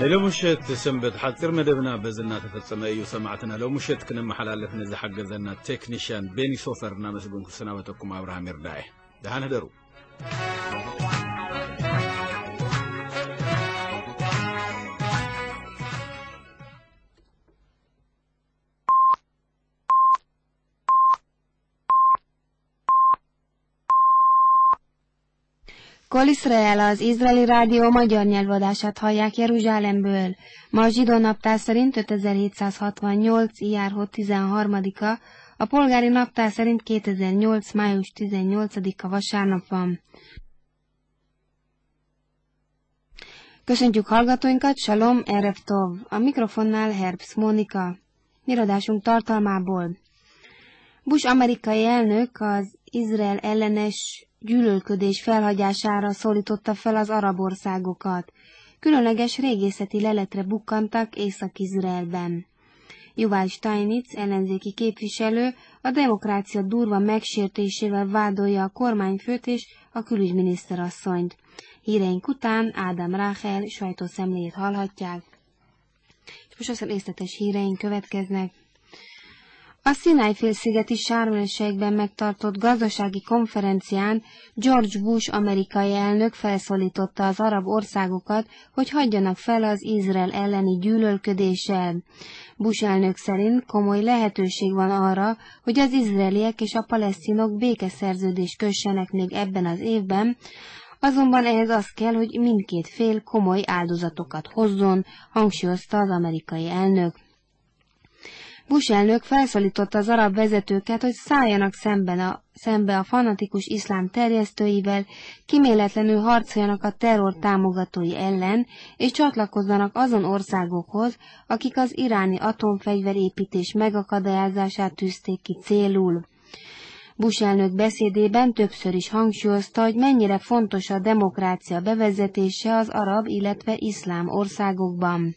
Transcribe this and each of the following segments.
لو مشيت سنبت حاضر مدبنا بزنا تفصم أيو سمعتنا لو مشيت كنا محلالف نزح حجزنا تكنيشان بيني سوفر نامس بنكو سنواتكم أبراهام يرداي ده هندرو Kol Izrael, az izraeli rádió magyar nyelvadását hallják Jeruzsálemből. Ma a zsidó naptár szerint 5768. ijár 13-a, a polgári naptár szerint 2008. május 18-a vasárnap van. Köszöntjük hallgatóinkat, Shalom, Erev Tov. A mikrofonnál Herbst Mónika. Miradásunk tartalmából. Bush amerikai elnök az Izrael ellenes gyűlölködés felhagyására szólította fel az arab országokat. Különleges régészeti leletre bukkantak Észak-Izraelben. Yuval Steinitz, ellenzéki képviselő, a demokrácia durva megsértésével vádolja a kormányfőt és a külügyminiszterasszonyt. Híreink után Ádám Ráhel sajtószemléjét hallhatják. És most aztán részletes híreink következnek. A Szináj-félszigeti Sharm-el-Sheikben megtartott gazdasági konferencián George Bush amerikai elnök felszólította az arab országokat, hogy hagyjanak fel az Izrael elleni gyűlölködéssel. Bush elnök szerint komoly lehetőség van arra, hogy az izraeliek és a palesztinok békeszerződést kössenek még ebben az évben, azonban ehhez az kell, hogy mindkét fél komoly áldozatokat hozzon, hangsúlyozta az amerikai elnök. Bush elnök felszólította az arab vezetőket, hogy szálljanak szembe a fanatikus iszlám terjesztőivel, kíméletlenül harcoljanak a terror támogatói ellen, és csatlakozzanak azon országokhoz, akik az iráni atomfegyverépítés megakadályozását tűzték ki célul. Bush elnök beszédében többször is hangsúlyozta, hogy mennyire fontos a demokrácia bevezetése az arab, illetve iszlám országokban.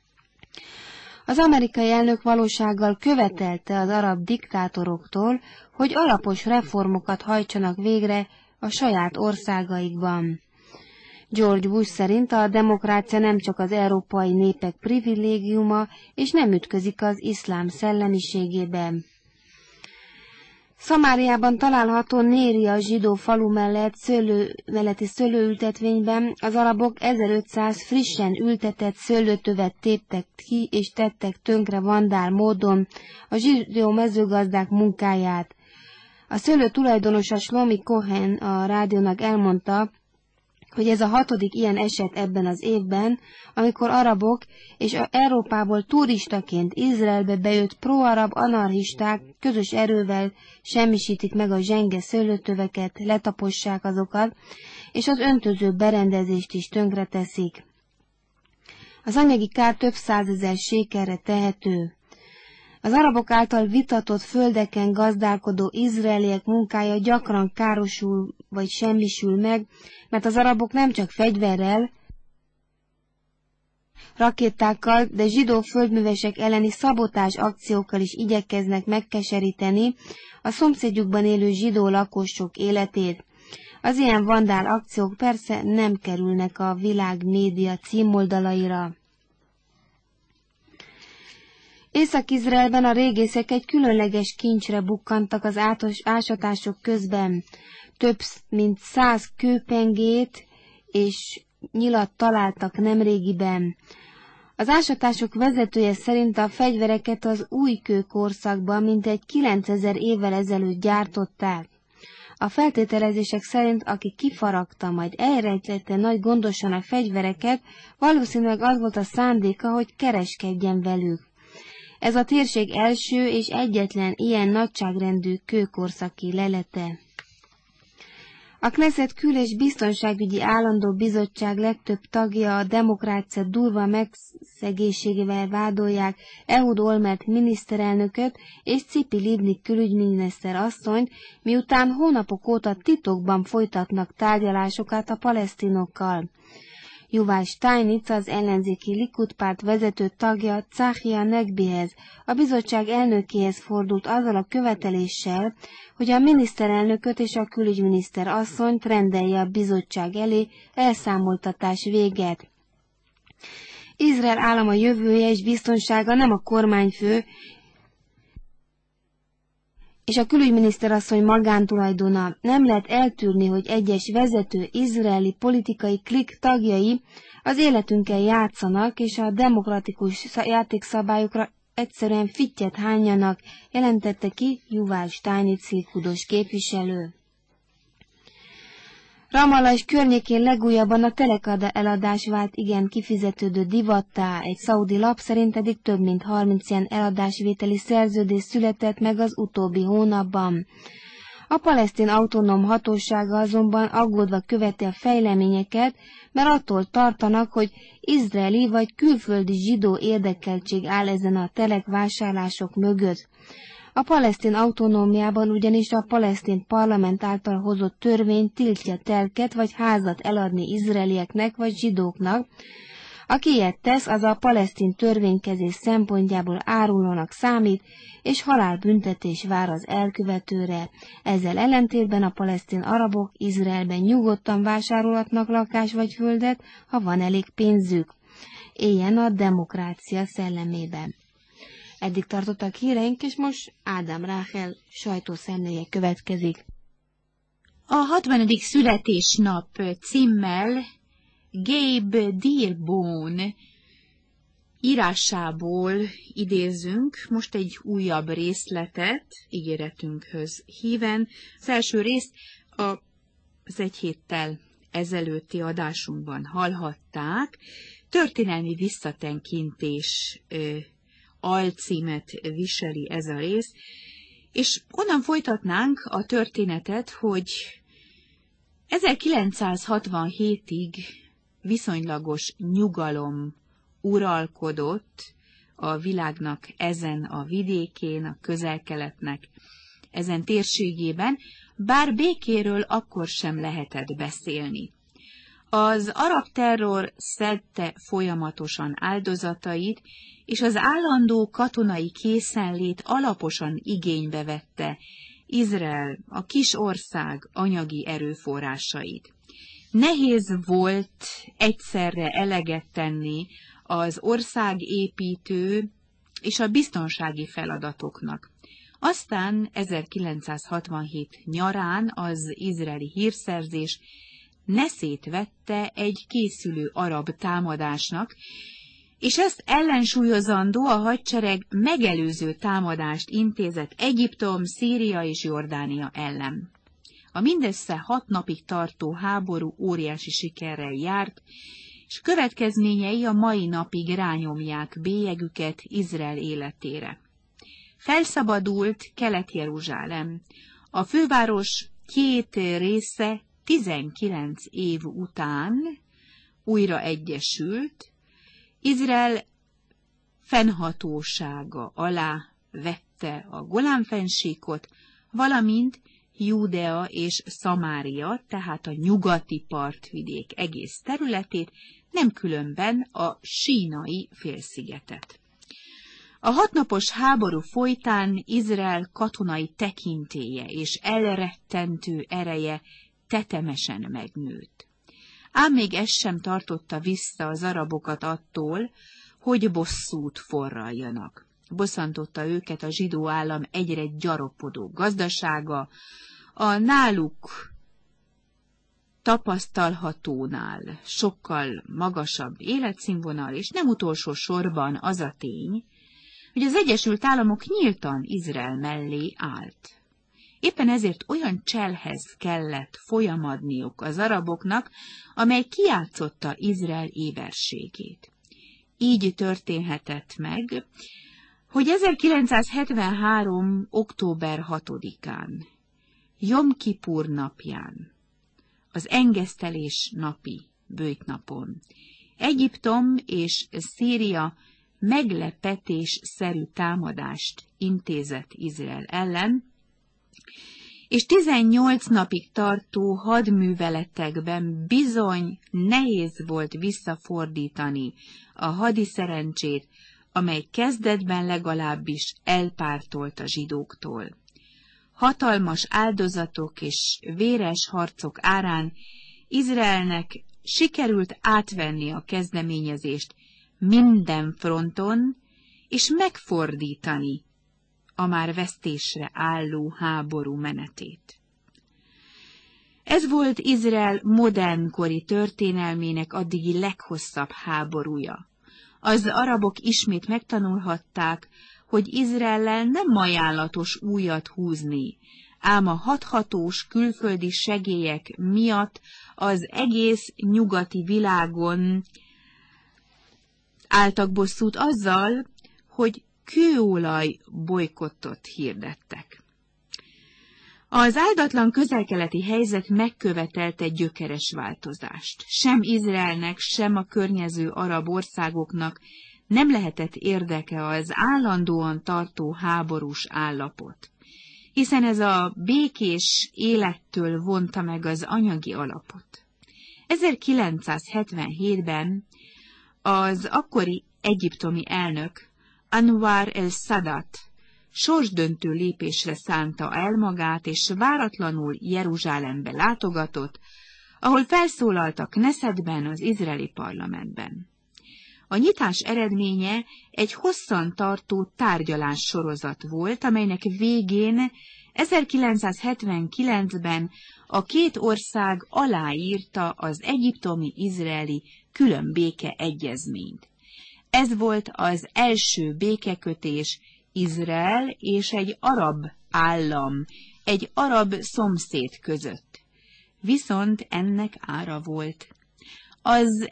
Az amerikai elnök valósággal követelte az arab diktátoroktól, hogy alapos reformokat hajtsanak végre a saját országaikban. George Bush szerint a demokrácia nem csak az európai népek privilégiuma, és nem ütközik az iszlám szellemiségében. Szamáriában található Néria zsidó falu melletti szőlőültetvényben az arabok 1500 frissen ültetett szőlőtövet téptek ki és tettek tönkre vandál módon a zsidó mezőgazdák munkáját. A szőlő tulajdonosa Shlomi Cohen a rádiónak elmondta, hogy ez a 6. ilyen eset ebben az évben, amikor arabok és Európából turistaként Izraelbe bejött pro-arab anarchisták közös erővel semmisítik meg a zsenge szőlőtöveket, letapossák azokat, és az öntöző berendezést is tönkreteszik. Az anyagi kár több százezer sékelre tehető. Az arabok által vitatott földeken gazdálkodó izraeliek munkája gyakran károsul vagy semmisül meg, mert az arabok nem csak fegyverrel, rakétákkal, de zsidó földművesek elleni szabotázs akciókkal is igyekeznek megkeseríteni a szomszédjukban élő zsidó lakosok életét. Az ilyen vandál akciók persze nem kerülnek a világ média címoldalaira. Észak-Izraelben a régészek egy különleges kincsre bukkantak az ásatások közben. Több mint 100 kőpengét és nyilat találtak nemrégiben. Az ásatások vezetője szerint a fegyvereket az új kőkorszakban mintegy 9000 évvel ezelőtt gyártották. A feltételezések szerint, aki kifaragta, majd elrejtette nagy gondosan a fegyvereket, valószínűleg az volt a szándéka, hogy kereskedjen velük. Ez a térség első és egyetlen ilyen nagyságrendű kőkorszaki lelete. A Knesset Kül- és Biztonságügyi Állandó Bizottság legtöbb tagja a demokrácia durva megszegésével vádolják Ehud Olmert miniszterelnököt és Tzipi Livni külügyminiszter asszonyt, miután hónapok óta titokban folytatnak tárgyalásokat a palesztinokkal. Yuval Steinitz, az ellenzéki Likud párt vezető tagja Tzachi Hanegbihez, a bizottság elnökéhez fordult azzal a követeléssel, hogy a miniszterelnököt és a külügyminiszter asszonyt rendelje a bizottság elé elszámoltatás véget. Izrael állama jövője és biztonsága nem a kormányfő és a külügyminiszter asszony magántulajdona. Nem lehet eltűrni, hogy egyes vezető izraeli politikai klik tagjai az életünkkel játszanak, és a demokratikus játékszabályokra egyszerűen fittyet hányjanak, jelentette ki Yuval Steinitz likudos képviselő. Ramallah és környékén legújabban a telek eladás vált igen kifizetődő divattá, egy szaudi lap szerint eddig több mint 30 ilyen eladásvételi szerződés született meg az utóbbi hónapban. A palesztin autonóm hatósága azonban aggódva követi a fejleményeket, mert attól tartanak, hogy izraeli vagy külföldi zsidó érdekeltség áll ezen a telekvásárlások mögött. A palesztin autonómiában ugyanis a palesztin parlament által hozott törvény tiltja telket vagy házat eladni izraelieknek vagy zsidóknak. Aki ilyet tesz, az a palesztin törvénykezés szempontjából árulónak számít, és halálbüntetés vár az elkövetőre. Ezzel ellentétben a palesztin arabok Izraelben nyugodtan vásárolhatnak lakást vagy földet, ha van elég pénzük. Éljen a demokrácia szellemében. Eddig tartottak híreink, és most Ádám Ráhel sajtószemléje következik. A 60. születésnap címmel Gabe Dearborn írásából idézünk most egy újabb részletet ígéretünkhöz híven. Az első részt az egy héttel ezelőtti adásunkban hallhatták. Történelmi visszatekintés alcímet viseli ez a rész, és onnan folytatnánk a történetet, hogy 1967-ig viszonylagos nyugalom uralkodott a világnak ezen a vidékén, a Közel-Keletnek ezen térségében, bár békéről akkor sem lehetett beszélni. Az arab terror szedte folyamatosan áldozatait, és az állandó katonai készenlét alaposan igénybe vette Izrael, a kis ország anyagi erőforrásait. Nehéz volt egyszerre eleget tenni az országépítő és a biztonsági feladatoknak. Aztán 1967 nyarán az izraeli hírszerzés neszét vette egy készülő arab támadásnak, és ezt ellensúlyozandó a hadsereg megelőző támadást intézett Egyiptom, Szíria és Jordánia ellen. A mindössze 6 napig tartó háború óriási sikerrel járt, és következményei a mai napig rányomják bélyegüket Izrael életére. Felszabadult Kelet-Jeruzsálem. A főváros 2 része 19 év után újra egyesült, Izrael fennhatósága alá vette a Golán-fennsíkot, valamint Júdea és Szamária, tehát a nyugati partvidék egész területét, nem különben a sínai félszigetet. A 6 napos háború folytán Izrael katonai tekintélye és elrettentő ereje tetemesen megnőtt. Ám még ez sem tartotta vissza az arabokat attól, hogy bosszút forraljanak. Bosszantotta őket a zsidó állam egyre gyarapodó gazdasága, a náluk tapasztalhatónál sokkal magasabb életszínvonal, és nem utolsó sorban az a tény, hogy az Egyesült Államok nyíltan Izrael mellé állt. Éppen ezért olyan cselhez kellett folyamadniuk az araboknak, amely kijátszotta Izrael éberségét. Így történhetett meg, hogy 1973. október 6-án, Jom Kipur napján, az engesztelés napi böjtnapon, Egyiptom és Szíria meglepetésszerű támadást intézett Izrael ellen, és 18 napig tartó hadműveletekben bizony nehéz volt visszafordítani a hadiszerencsét, amely kezdetben legalábbis elpártolt a zsidóktól. Hatalmas áldozatok és véres harcok árán Izraelnek sikerült átvenni a kezdeményezést minden fronton, és megfordítani a már vesztésre álló háború menetét. Ez volt Izrael modernkori történelmének addigi leghosszabb háborúja. Az arabok ismét megtanulhatták, hogy Izraellel nem ajánlatos újat húzni, ám a hathatós külföldi segélyek miatt az egész nyugati világon álltak bosszút azzal, hogy kőolaj bolykottot hirdettek. Az áldatlan közel-keleti helyzet megkövetelte gyökeres változást. Sem Izraelnek, sem a környező arab országoknak nem lehetett érdeke az állandóan tartó háborús állapot, hiszen ez a békés élettől vonta meg az anyagi alapot. 1977-ben az akkori egyiptomi elnök Anwar el-Sadat sorsdöntő lépésre szánta el magát, és váratlanul Jeruzsálembe látogatott, ahol felszólalt a Knessetben, az izraeli parlamentben. A nyitás eredménye egy hosszan tartó tárgyalássorozat volt, amelynek végén 1979-ben a két ország aláírta az egyiptomi-izraeli különbéke egyezményt. Ez volt az első békekötés Izrael és egy arab állam, egy arab szomszéd között. Viszont ennek ára volt. Az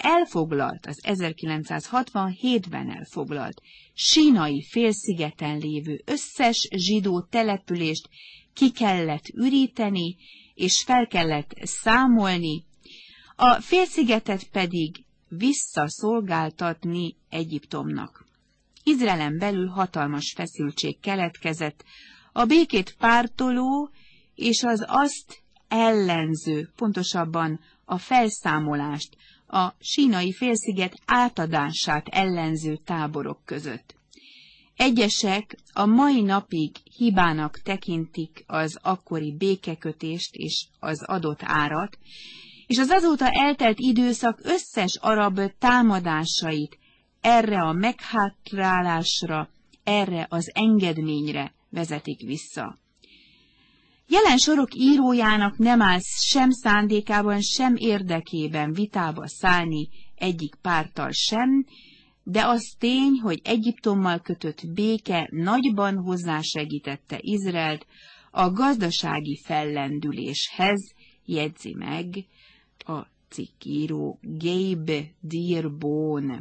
1967-ben elfoglalt Sínai félszigeten lévő összes zsidó települést ki kellett üríteni, és fel kellett számolni, a félszigetet pedig visszaszolgáltatni Egyiptomnak. Izraelen belül hatalmas feszültség keletkezett, a békét pártoló és az azt ellenző, pontosabban a felszámolást, a Sínai félsziget átadását ellenző táborok között. Egyesek a mai napig hibának tekintik az akkori békekötést és az adott árat, és az azóta eltelt időszak összes arab támadásait erre a meghátrálásra, erre az engedményre vezetik vissza. Jelen sorok írójának nem áll sem szándékában, sem érdekében vitába szállni egyik párttal sem, de az tény, hogy Egyiptommal kötött béke nagyban hozzásegítette Izraelt a gazdasági fellendüléshez, jegyzi meg a cikkíró Gabe Dearborn.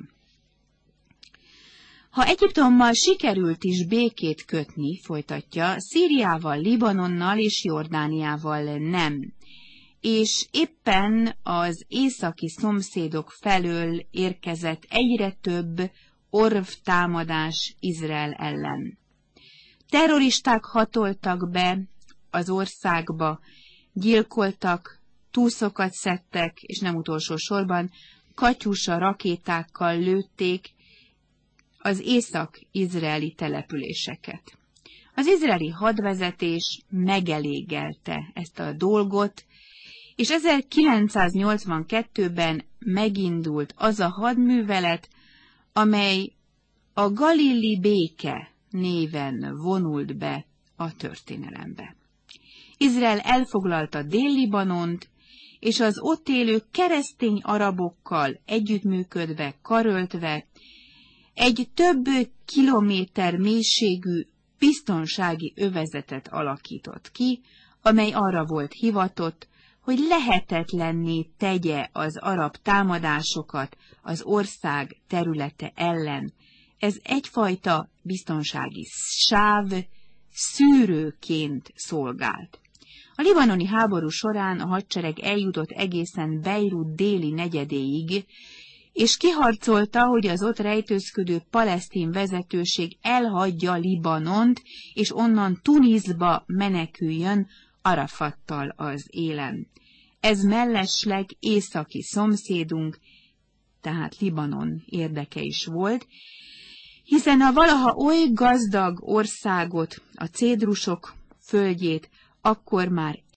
Ha Egyiptommal sikerült is békét kötni, folytatja, Szíriával, Libanonnal és Jordániával nem, és éppen az északi szomszédok felől érkezett egyre több orvtámadás Izrael ellen. Terroristák hatoltak be az országba, gyilkoltak, túszokat szedtek, és nem utolsó sorban katyusa rakétákkal lőtték az észak-izraeli településeket. Az izraeli hadvezetés megelégelte ezt a dolgot, és 1982-ben megindult az a hadművelet, amely a Galili béke néven vonult be a történelembe. Izrael elfoglalta Dél-Libanont, és az ott élő keresztény arabokkal együttműködve, karöltve egy több kilométer mélységű biztonsági övezetet alakított ki, amely arra volt hivatott, hogy lehetetlenné tegye az arab támadásokat az ország területe ellen. Ez egyfajta biztonsági sáv szűrőként szolgált. A libanoni háború során a hadsereg eljutott egészen Beirut déli negyedéig, és kiharcolta, hogy az ott rejtőzködő palesztin vezetőség elhagyja Libanont, és onnan Tunisba meneküljön Arafattal az élen. Ez mellesleg északi szomszédunk, tehát Libanon érdeke is volt, hiszen a valaha oly gazdag országot, a cédrusok földjét akkor már